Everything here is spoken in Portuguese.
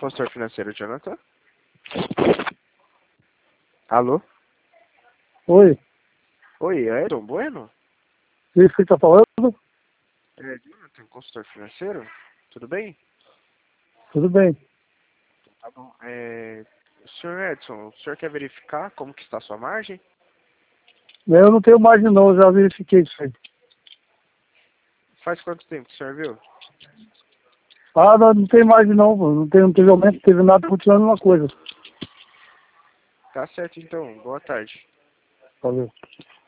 Consultor financeiro, Jonathan? Alô? Oi, Oi, é Ayrton Bueno? isso que tá falando? É, Jonathan, consultor financeiro? Tudo bem? Tudo bem. Tá bom. Senhor Edson, o senhor quer verificar como que está a sua margem? Eu não tenho margem não, eu já verifiquei isso aí. Faz quanto tempo que o senhor viu? Ah, não tem margem não, pô. Não teve aumento, não teve nada, continuando uma coisa. Tá certo então, boa tarde. Valeu.